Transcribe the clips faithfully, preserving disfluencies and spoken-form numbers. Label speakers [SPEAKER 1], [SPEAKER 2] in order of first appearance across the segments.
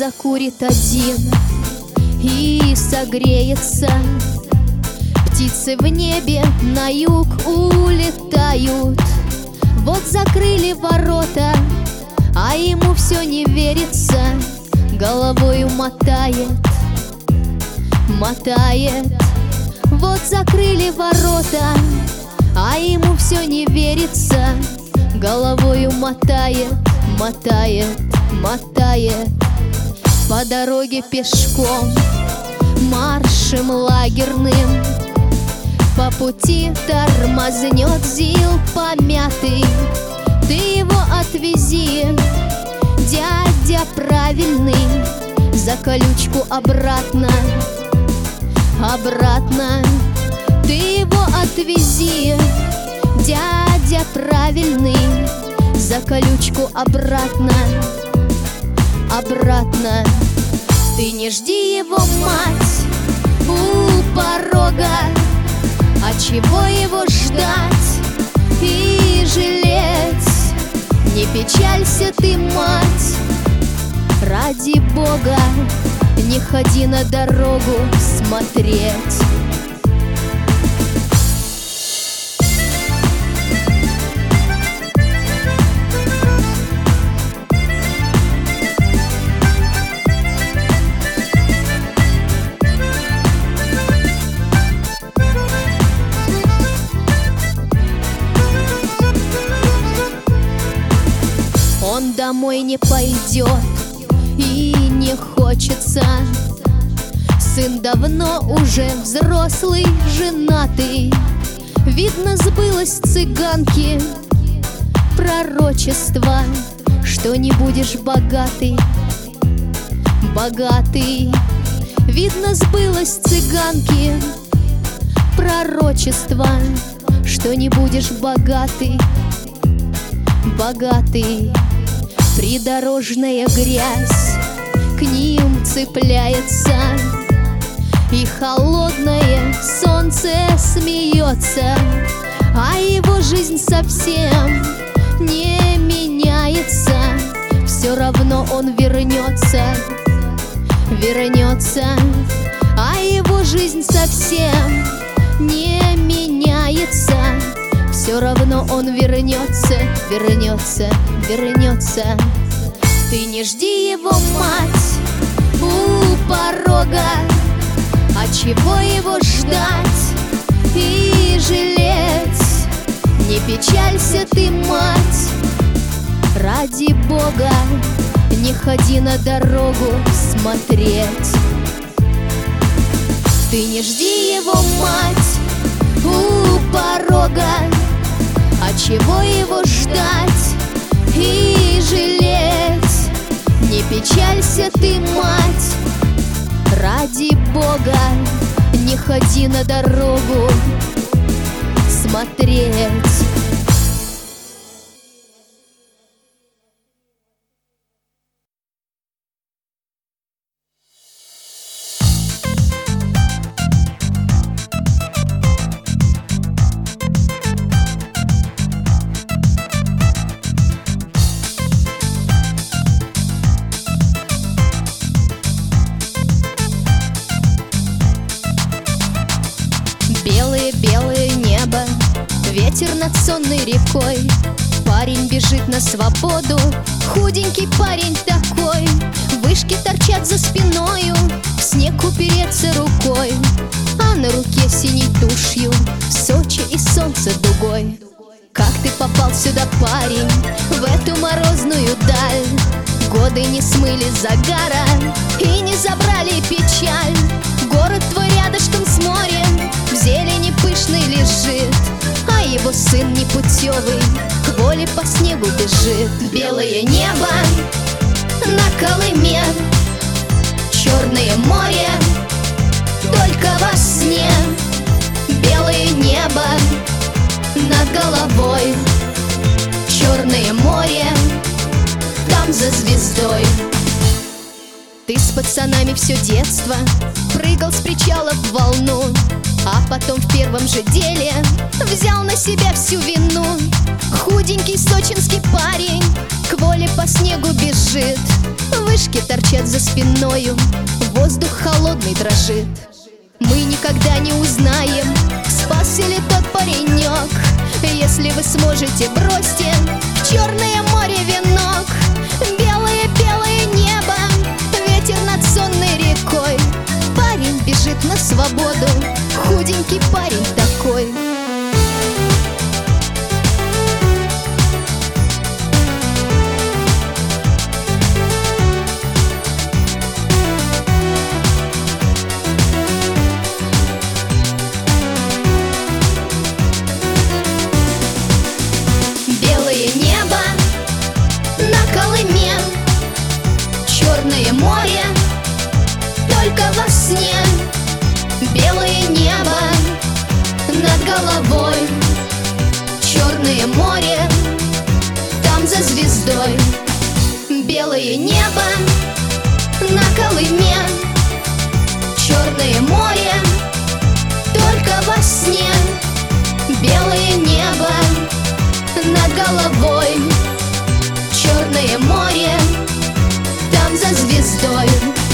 [SPEAKER 1] закурит один и согреется. Птицы в небе на юг улетают. Вот закрыли ворота, а ему все не верится. Головою мотает, мотает. Вот закрыли ворота, а ему все не верится. Головою мотает, мотает, мотает. По дороге пешком, маршем лагерным, по пути тормознет ЗИЛ помятый. Ты его отвези, дядя правильный, за колючку обратно, обратно. Ты его отвези, дядя правильный, за колючку обратно, обратно. Ты не жди его, мать, у порога. А чего его ждать и жалеть? Не печалься ты, мать, ради Бога, не ходи на дорогу смотреть. Он домой не пойдет и не хочется. Сын давно уже взрослый, женатый. Видно, сбылось цыганки пророчество, что не будешь богатый, богатый. Видно, сбылось цыганки пророчество, что не будешь богатый, богатый. Придорожная грязь к ним цепляется, и холодное солнце смеется, а его жизнь совсем не меняется. Все равно он вернется, вернется, а его жизнь совсем не меняется. Все равно он вернется, вернется, вернется. Ты не жди его, мать, у порога. А чего его ждать и жалеть? Не печалься ты, мать, ради Бога, не ходи на дорогу смотреть. Ты не жди его, мать, у порога. А чего его ждать и жалеть? Не печалься ты, мать, ради Бога, не ходи на дорогу смотреть. Белое-белое небо, ветер над сонной рекой. Парень бежит на свободу, худенький парень такой. Вышки торчат за спиною, в снег упереться рукой, а на руке синей тушью Сочи и солнце дугой. Как ты попал сюда, парень, в эту морозную даль? Годы не смыли загара и не забрали печаль. Город твой рядышком с морем, в зелени пышной лежит, а его сын непутевый к воле по снегу бежит. Белое небо на Колыме, черное море только во сне. Белое небо над головой, черное море там за звездой. Ты с пацанами все детство прыгал с причала в волну, а потом в первом же деле взял на себя всю вину. Худенький сочинский парень к воле по снегу бежит. Вышки торчат за спиною, воздух холодный дрожит. Мы никогда не узнаем, спасся ли тот паренек. Если вы сможете, бросьте в Черное море венок. Белое-белое небо, ветер над сонной рекой. Парень бежит на свободу, худенький парень такой. Черное море, только во сне. Белое небо над головой. Черное море, там за звездой. Белое небо на Колыме. Черное море, только во сне. Белое небо над головой. Черное море, там за звездой.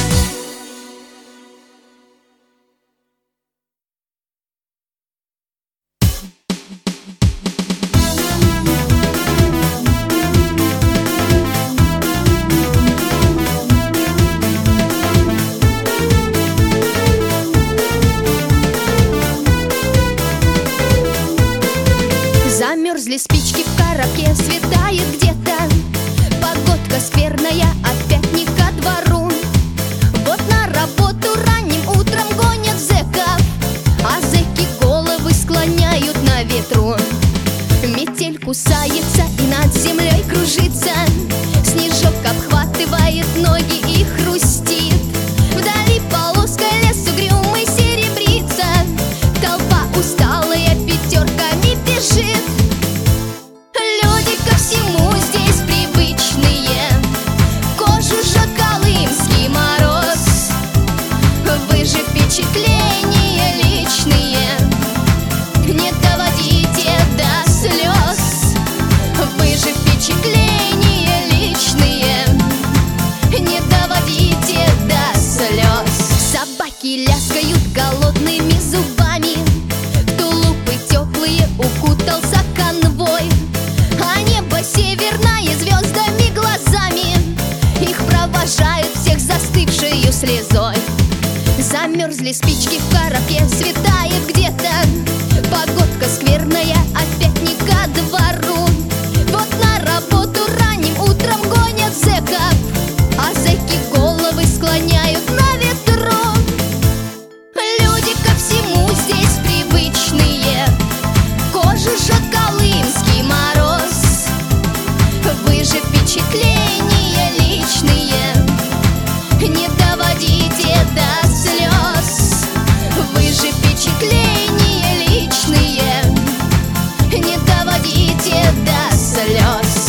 [SPEAKER 1] Замерзли спички в коробке, светает где-то. Погодка скверная, опять не ко двору. Вот на работу ранним утром гонят зэков, а зэки головы склоняют на ветру. Метель кусается и над землей кружится. Снежок обхватывает ноги и хрустит. Вдали полоской лес угрюмый серебрится. Толпа усталая пятерками бежит. Люди ко всему здесь привычные. Кожу жжет колымский мороз. Вы же впечатления личные не доводите до слез. Вы же впечатления личные не доводите до слез. Собаки ляскают голодными зубами. В тулупы теплые укутался конвой. А небо северное звездами глазами. Их провожают всех застывшею слезой. Замерзли спички в коробке, светает где-то. Погодка скверная, опять не ко двору. Вот на работу ранним утром гонят зэков, а зэки головы склоняют на ветру. Люди ко всему здесь привычные. Кожу жжет колымский мороз. Вы же впечатления личные не доводите до слез. Вы же впечатления личные не доводите до слез.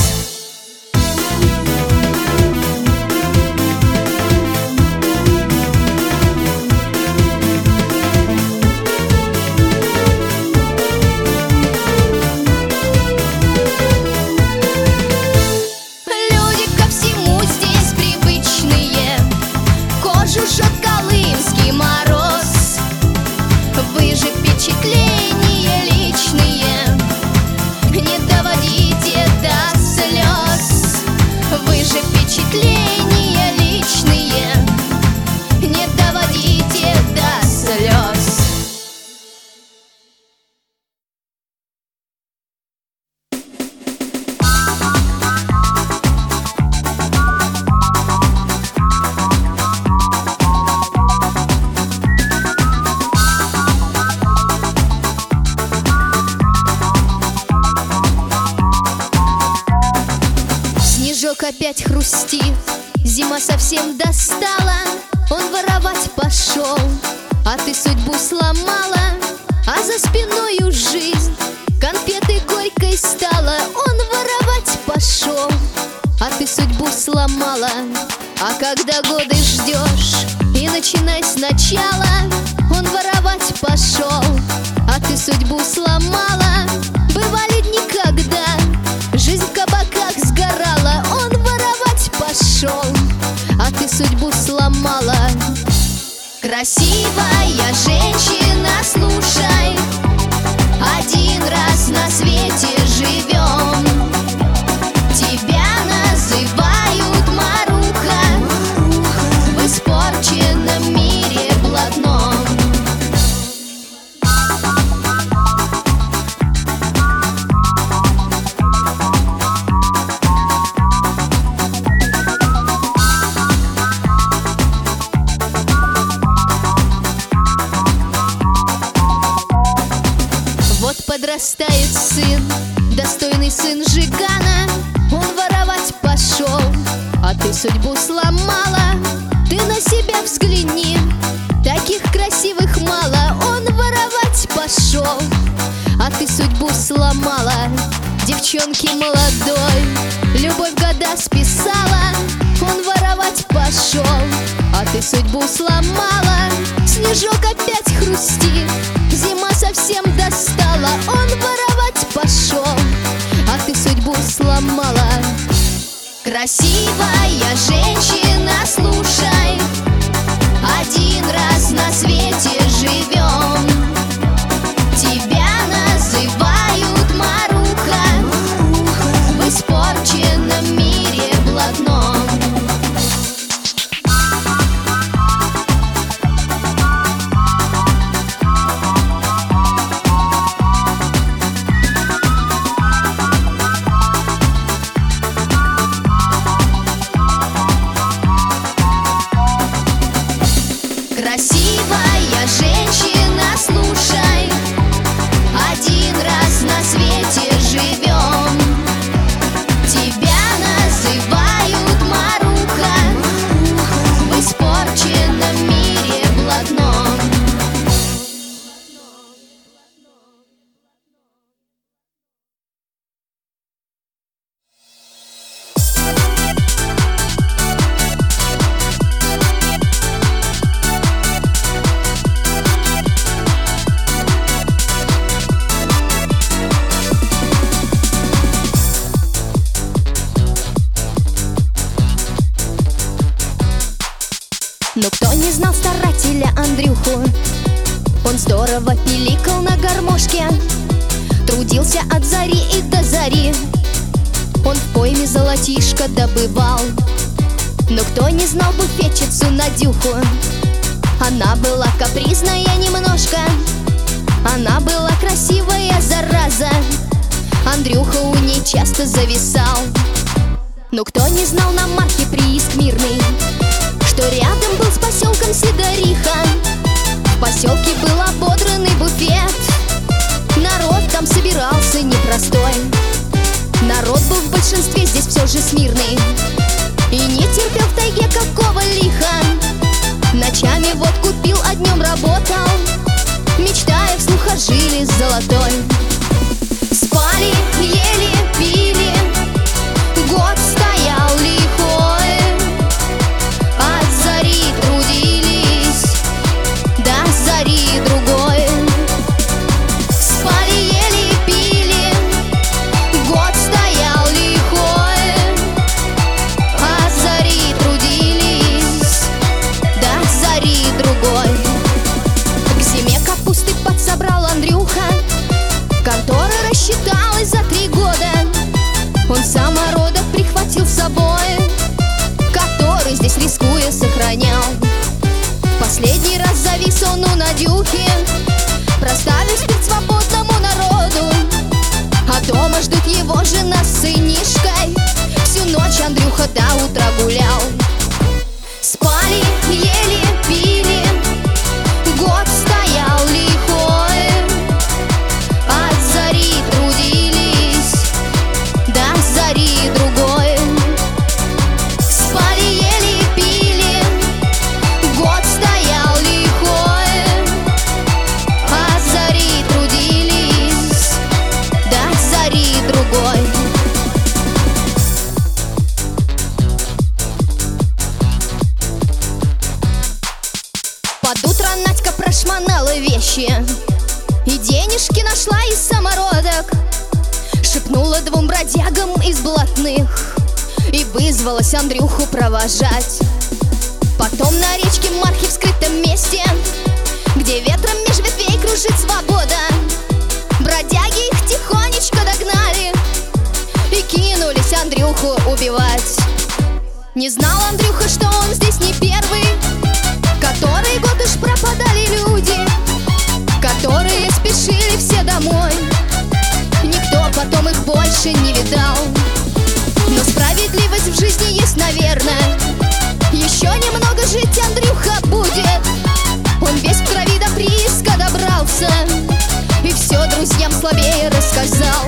[SPEAKER 1] Люди ко всему здесь привычные. Кожу жжет колымский мороз. Вы же впечатления личные не доводите до слез. Вы же впечатления личные не доводите до слез. Снежок опять хрустит, зима совсем достала. Он воровать пошел, а ты судьбу сломала. А за спиною жизнь конфеты горькой стала. Он воровать пошел, а ты судьбу сломала. А когда годы ждешь и начинай сначала, он воровать пошел, а ты судьбу сломала. Бывали дни, когда жизнь в кабаках сгорала. Он Красивая женщина, слушай, один раз на свете живем. Тебя называют Маруха в испорченном мире блатном. Подрастает сын, достойный сын Жигана. Он воровать пошел, а ты судьбу сломала. Ты на себя взгляни, таких красивых мало. Он воровать пошел, а ты судьбу сломала. Девчонки молодой, любовь года списала. Он воровать пошел, а ты судьбу сломала. Снежок опять хрустит, зима совсем достала. Он воровать пошел, а ты судьбу сломала. Красивая женщина, слушай, один раз на свете живем. Тебя называют Маруха в испорченном мире блатном. Красивая женщина, слушай, один раз на свете живем. Тебя называют Маруха в испорченном мире блатном. Но кто не знал старателя Андрюху? Он здорово пиликал на гармошке, трудился от зари и до зари. Он в пойме золотишко добывал. Но кто не знал буфетчицу Надюху? Она была капризная немножко, она была красивая зараза. Андрюха у ней часто зависал. Но кто не знал на марке прииск Мирный, что рядом был с поселком Сидориха? В поселке был ободранный буфет, народ там собирался непростой. Народ был в большинстве здесь все же смирный и не терпел в тайге какого лиха. Ночами водку пил, а днем работал, мечтая вслух о жиле золотой. Спали, ели, пили, год стоял лихой. От зари трудились до зари другой. Спали, ели, пили, год стоял лихой. От зари трудились до зари другой. К зиме капусты подсобрал Андрюха, контора рассчиталась за три года. Он самородок прихватил с собой, который здесь рискуя сохранял. Последний раз завис он у Надюхи, проставив спирт свободному народу. А дома ждут его жена с сынишкой. Всю ночь Андрюха до утра гулял. Спали, ели, пили, год стоял лихой. От зари трудились до зари другой. Спали, ели, пили, год стоял лихой. От зари трудились до зари другой. Под утро Надька прошмонала вещи и денежки нашла из самородок. Шепнула двум бродягам из блатных и вызвалась Андрюху провожать. Потом на речке Мархи в скрытом месте, где ветром меж ветвей кружит свобода, бродяги их тихонечко догнали и кинулись Андрюху убивать. Не знал Андрюха, что он здесь не первый, который год уж пропадали люди, которые спешили все домой. Никто потом их больше не видал. Но справедливость в жизни есть, наверное. Еще немного жить Андрюха будет. Он весь в крови до прииска добрался и все друзьям слабее рассказал.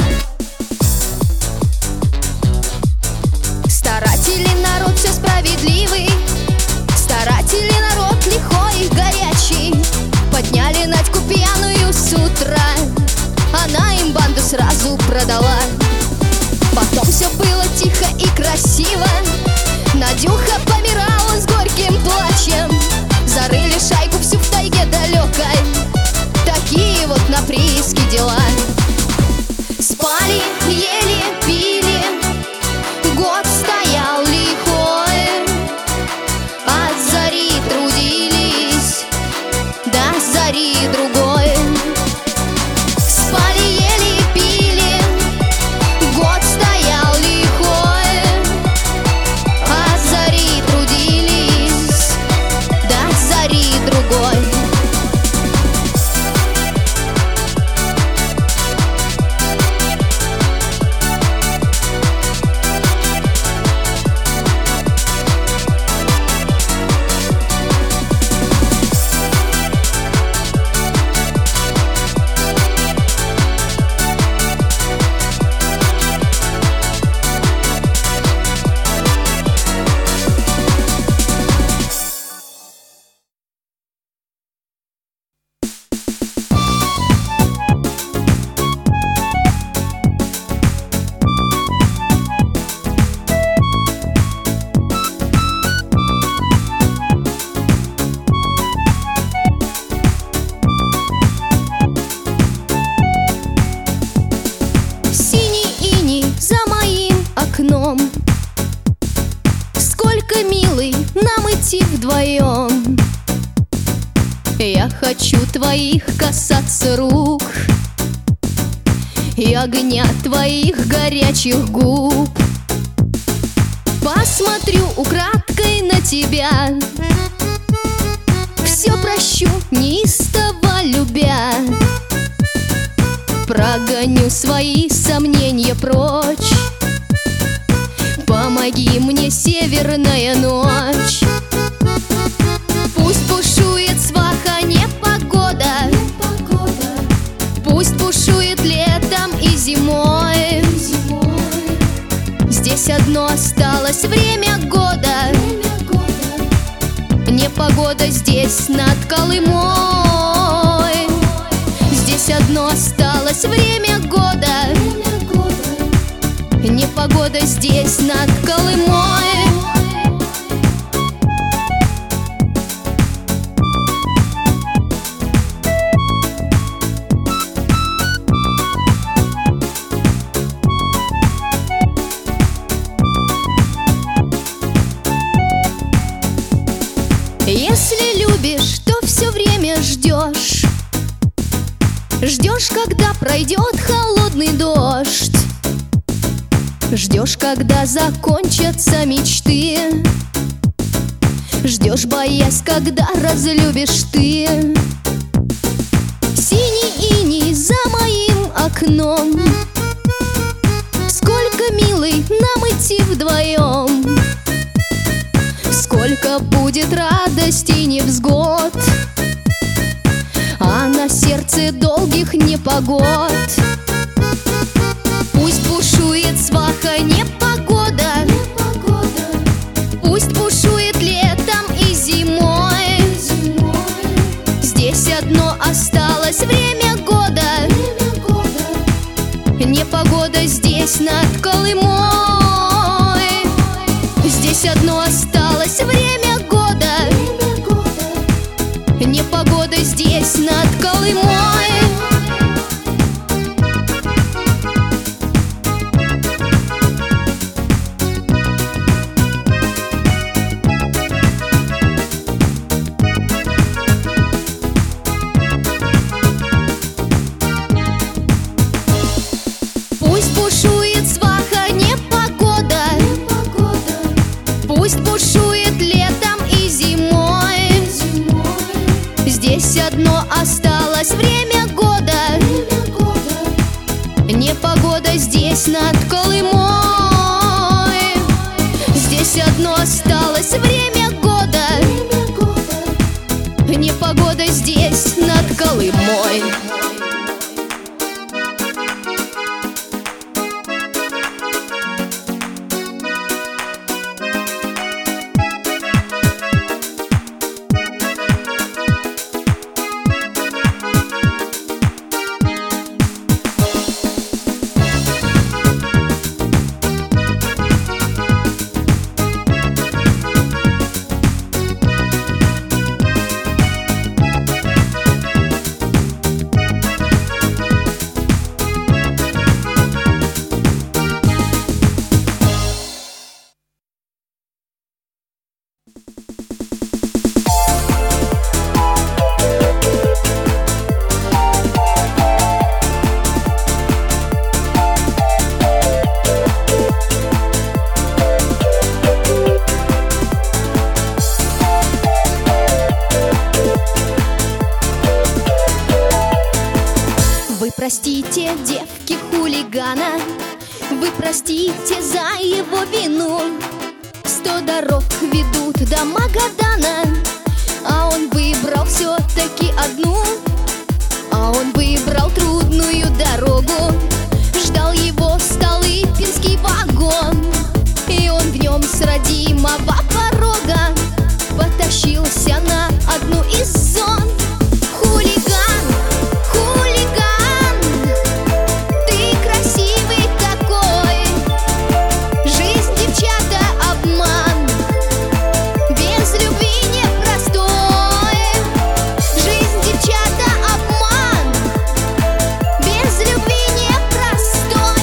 [SPEAKER 1] Старательный народ все справедливый, старательный народ лихой и горячий. Подняли Надьку пьяную с утра, она им банду сразу продала. Потом все было тихо и красиво, Надюха помирала с горьким плачем. Зарыли шайку всю в тайге далекой. Такие вот на прииске дела. Спали, ели, пили, год стоял лихой, от зари трудились до зари другой. Спали, ели, пили, год стоял лихой, от зари трудились до зари другой. Сколько, милый, нам идти вдвоем. Я хочу твоих касаться рук и огня твоих горячих губ. Посмотрю украдкой на тебя, все прощу, неистово любя. Прогоню свои сомнения прочь. Помоги мне, северная ночь. Пусть бушует сваха непогода, пусть бушует летом и зимой. Здесь одно осталось время года, непогода здесь над Колымой. Здесь одно осталось время года, непогода здесь над Колымой. Если любишь, то все время ждешь. Ждешь, когда пройдет холодный дождь. Ждешь, когда закончатся мечты. Ждешь, боясь, когда разлюбишь ты. Синий иней за моим окном. Сколько, милый, нам идти вдвоем. Сколько будет радости и невзгод, а на сердце долгих непогод. Пусть бушует сваха непогода, пусть бушует летом и зимой. Здесь одно осталось время года, непогода здесь над Колымой. Здесь одно осталось время года, непогода здесь над Колымой. Непогода здесь над Колымой. Здесь одно осталось время года. Непогода здесь над Колымой. Простите, девки хулигана, вы простите за его вину. Сто дорог ведут до Магадана, а он выбрал все-таки одну. А он выбрал трудную дорогу. Ждал его столыпинский вагон, и он в нем с родимого порога потащился на одну из зон. Хулиган, хулиган, ты красивый такой. Жизнь, девчата, обман, без любви непростой. Жизнь, девчата, обман, без любви непростой.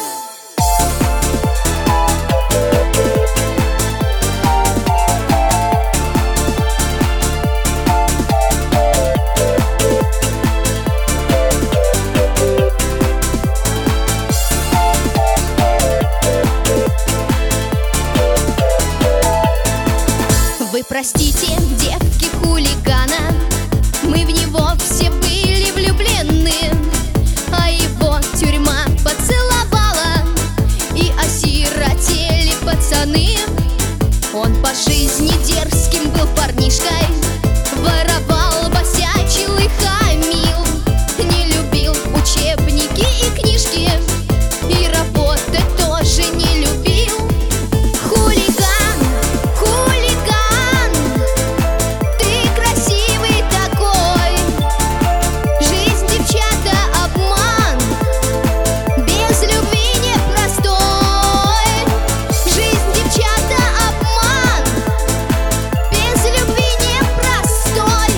[SPEAKER 1] Вы простите, девки хулигана, мы в него все были влюблены, а его тюрьма поцеловала, и осиротели пацаны. Он по жизни дерзким был парнишкой, воровал, босячил и хамил, не любил учебники и книжки, и работать тоже не любил. Хулиган, хулиган, ты красивый такой. Жизнь, девчата, обман, без любви непростой. Жизнь, девчата, обман, без любви непростой.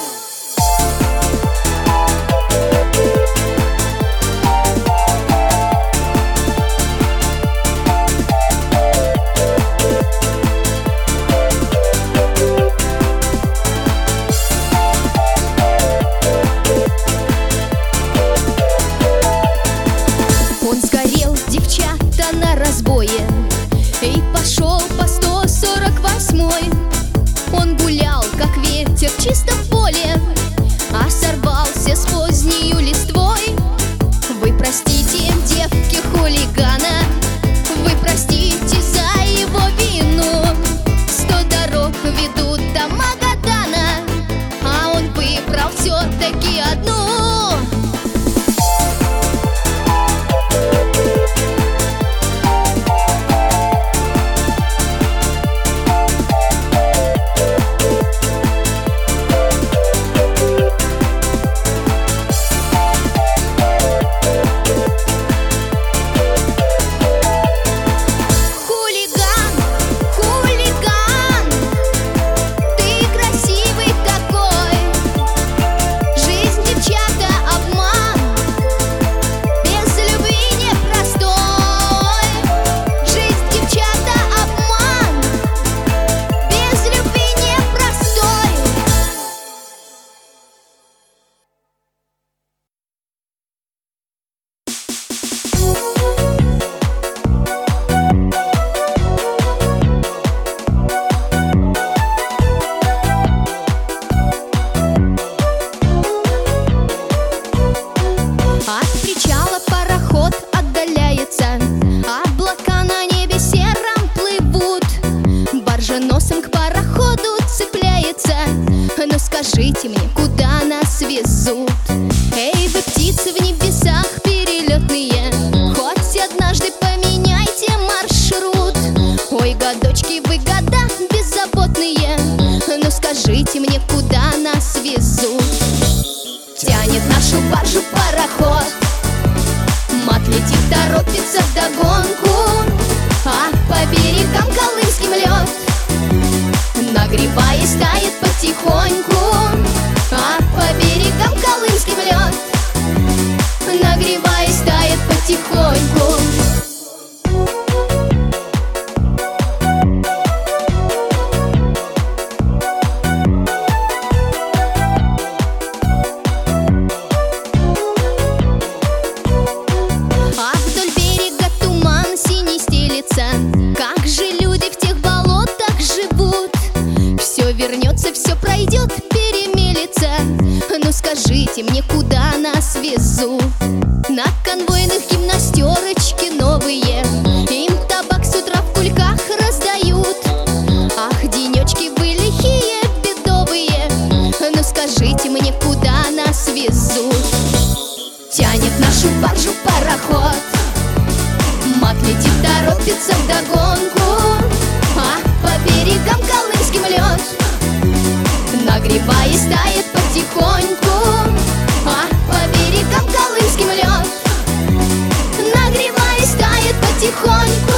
[SPEAKER 1] Он сгорел, девчата, на разбое, и пошел по сто сорок восьмой. Он гулял, как ветер, чисто в поле, а сорвался с позднею листвой. Вы простите, девки хулигана, вы простите за его вину. Сто дорог ведут до Магадана, а он выбрал все-таки одну. летит, торопится вдогонку, а по берегам колымским лед, нагреваясь, тает потихоньку. А по берегам колымским лед, нагреваясь, тает потихоньку. А вдоль берега туман синий стелится. Как же люди в тех болотах живут? Все вернется, все пройдет, перемелется. Ну скажите мне, куда нас везут? На конвойных гимнастерочки новые, им табак с утра в кульках раздают. Ах, денечки вы лихие, бедовые, ну скажите мне, куда нас везут? Тянет нашу баржу пароход, мат летит, торопится вдогонку, а по берегам колымским лед, нагреваясь, тает потихоньку. А по берегам колымским лед, нагреваясь, тает потихоньку.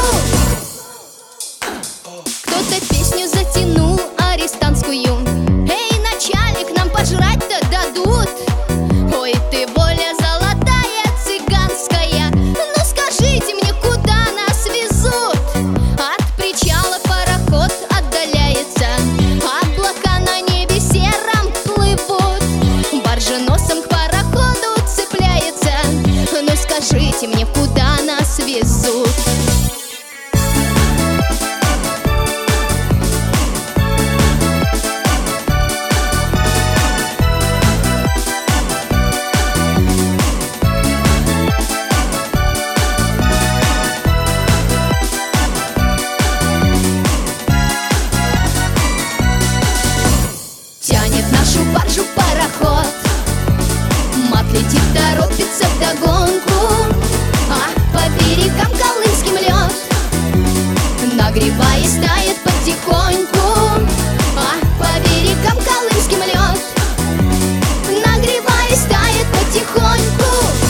[SPEAKER 1] Кто-то песню затянул арестантскую: эй, начальник, нам пожрать-то дадут. Ой, ты воля золотая цыганская, ну скажите мне, куда нас везут? От причала пароход отдаляется, облака на небе сером плывут. Баржа носом к пароходу цепляется, ну скажите мне, куда нас везут? Тянет нашу баржу пароход, мат летит, торопится вдогонку, а по берегам колымским лед, нагреваясь, тает потихоньку. А по берегам колымским лед, нагреваясь, тает потихоньку.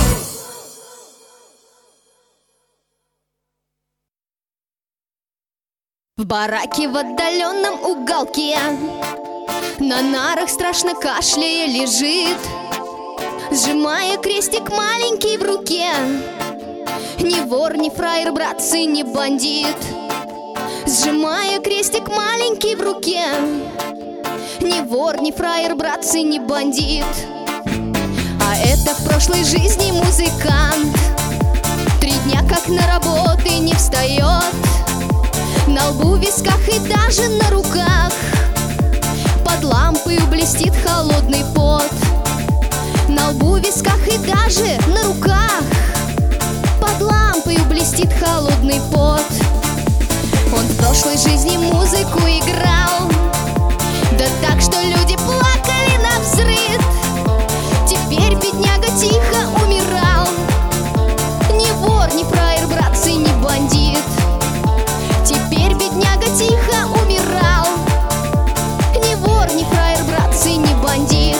[SPEAKER 1] В бараке в отдаленном уголке на нарах страшно кашляя лежит, сжимая крестик маленький в руке. Ни вор, ни фраер, братцы, ни бандит. Сжимая крестик маленький в руке. Ни вор, ни фраер, братцы, ни бандит. А это в прошлой жизни музыкант, три дня как на работы не встает. На лбу, висках и даже на руках под лампой блестит холодный пот. На лбу, висках и даже на руках под лампой блестит холодный пот. Он в прошлой жизни музыку играл, да так, что люди плакали навзрыд. Теперь бедняга тихо умирал. Ни вор, ни фраер, братцы, ни бандит. Теперь бедняга тихо умирал. Ни вор, ни фраер, братцы, ни бандит.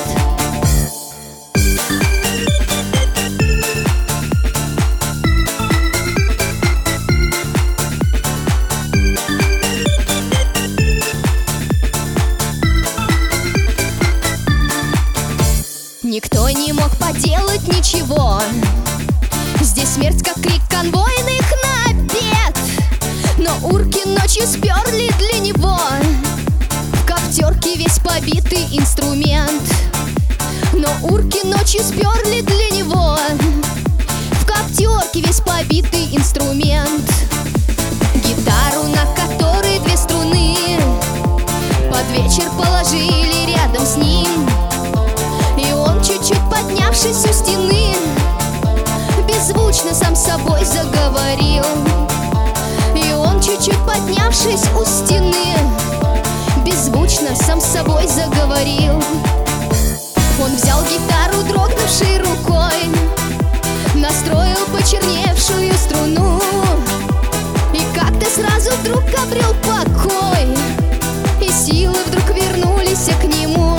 [SPEAKER 1] Никто не мог поделать ничего. Здесь смерть, как крик конвойных на обед. Но урки ночью сперли для него в коптерке весь побитый инструмент. Но урки ночью сперли для него в коптерке весь побитый инструмент. Гитару, на которой две струны, под вечер положили рядом с ним. И он, чуть-чуть поднявшись у стены, беззвучно сам с собой заговорил. И он, чуть-чуть поднявшись у стены, беззвучно сам с собой заговорил. Он взял гитару дрогнувшей рукой, настроил почерневшую струну, и как-то сразу вдруг обрел покой, и силы вдруг вернулись к нему.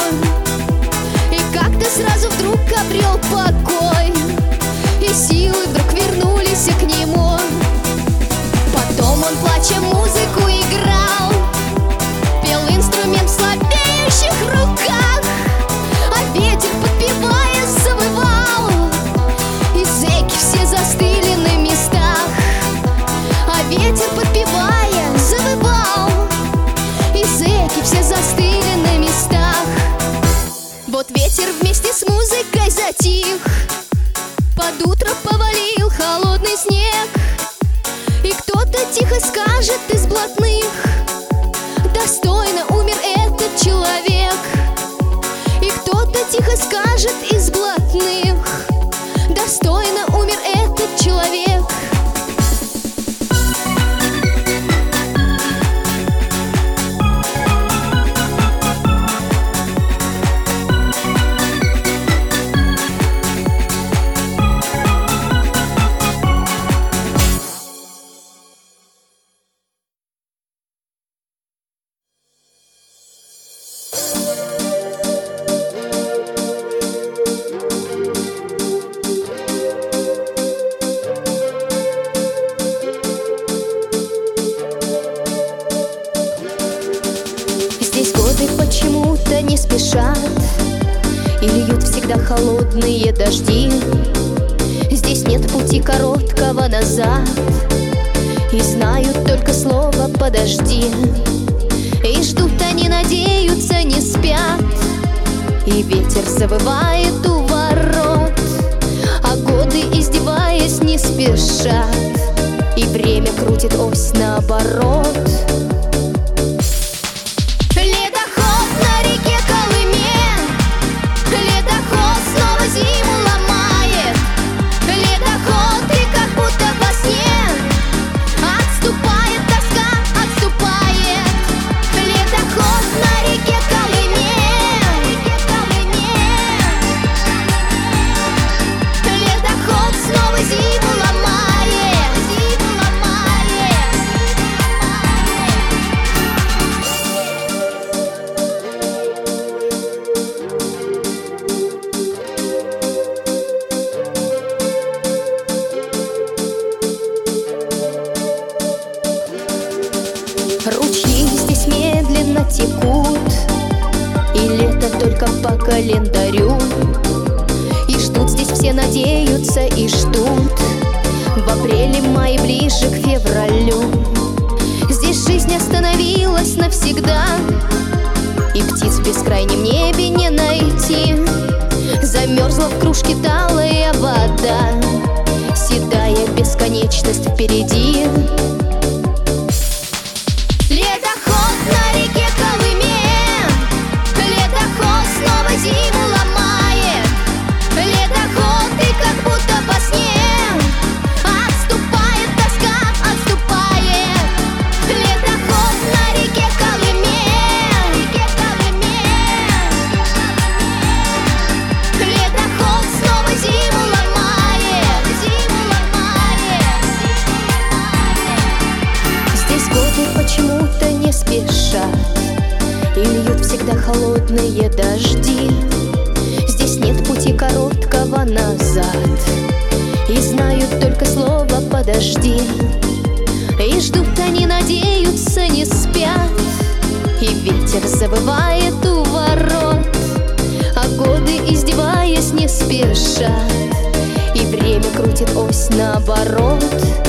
[SPEAKER 1] И как-то сразу вдруг обрел покой, и силы вдруг вернулись тихо скажет из блатных: достойно умер этот человек. И кто-то тихо скажет из блатных: достойно умер этот человек. Почему-то не спешат и льют всегда холодные дожди. Здесь нет пути короткого назад, и знают только слово «подожди». И ждут они, надеются, не спят, и ветер завывает у ворот, а годы, издеваясь, не спешат, и время крутит ось наоборот. Ручьи здесь медленно текут, и лето только по календарю. И ждут здесь все, надеются и ждут в апреле, мае, ближе к февралю. Здесь жизнь остановилась навсегда, и птиц в бескрайнем небе не найти. Замерзла в кружке талая вода, седая бесконечность впереди. Почему-то не спешат и льют всегда холодные дожди. Здесь нет пути короткого назад, и знают только слово «подожди». И ждут они, надеются, не спят, и ветер завывает у ворот, а годы, издеваясь, не спешат, и время крутит ось наоборот.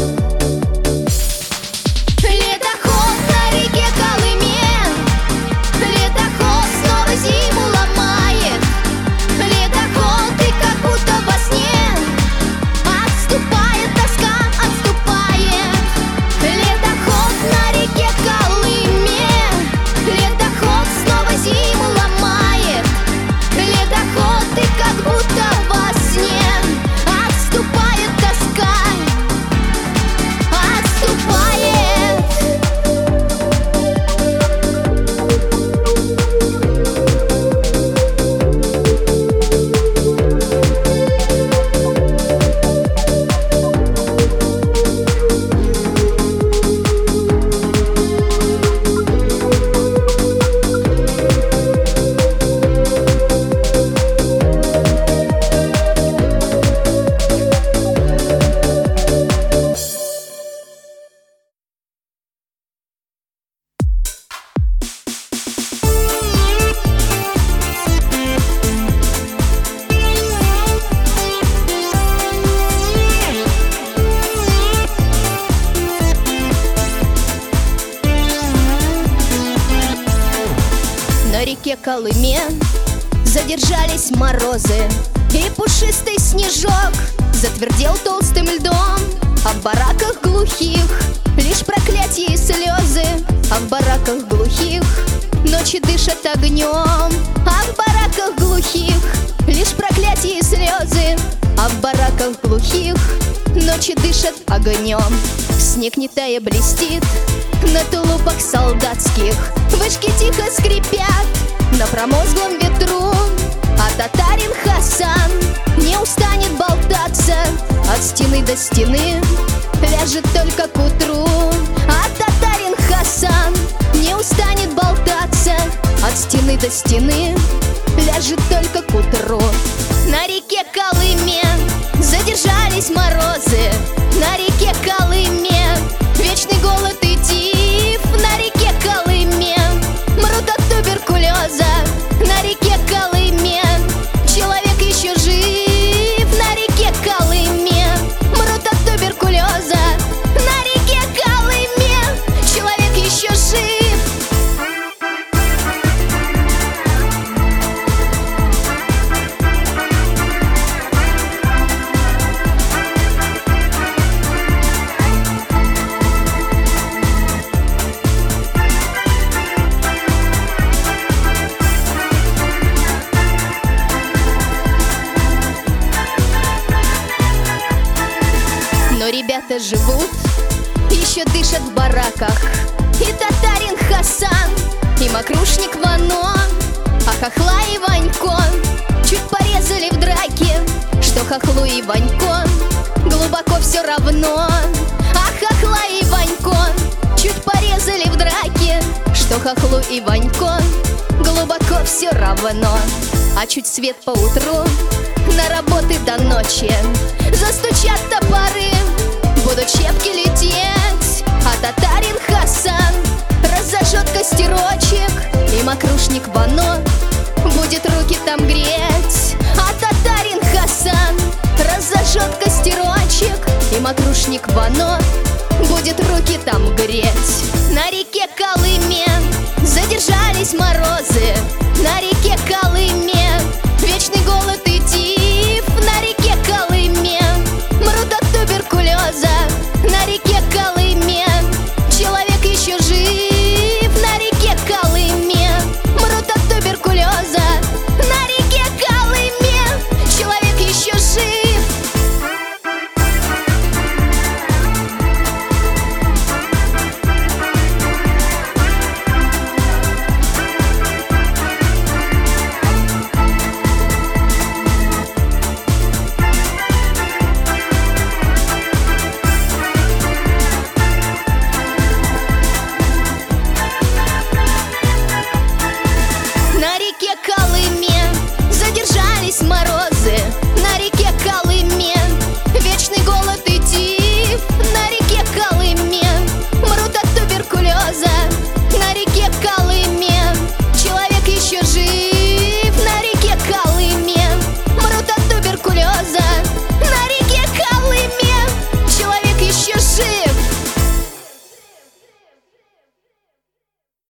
[SPEAKER 1] реке Колыме задержались морозы, и пушистый снежок затвердел толстым льдом. А в бараках глухих лишь проклятие ночи дышат огнем, а в бараках глухих лишь проклятие и слезы. А в бараках глухих ночи дышат огнем. Снег не тая блестит на тулупах солдатских, вышки тихо скрипят на промозглом ветру. А татарин Хасан не устанет болтаться от стены до стены, ляжет только к утру. А татарин Хасан не устанет болтаться от стены до стены, ляжет только к утру. На реке Колыме задержались морозы, на реке Колыме вечный голод и тиф. На реке Колыме мрут от туберкулеза, на реке Колыме человек еще жив. На реке Колыме мрут от туберкулеза, на реке Колыме человек еще жив. Но ребята живут, еще дышат в бараках. И татарин Хасан, и мокрушник Вано, а хохла и Ванько чуть порезали в драке, что хохлу и Ванько глубоко все равно. А хохла и Ванько чуть порезали в драке, что хохлу и Ванько глубоко все равно. А чуть свет поутру на работы до ночи застучат топоры, будут щепки лететь. А татарин Хасан разожжет костерочек, и мокрушник Вано будет руки там греть. А татарин Хасан разожжет костерочек, и мокрушник Вано будет руки там греть. На реке Колыме задержались морозы, на реке Колыме вечный голод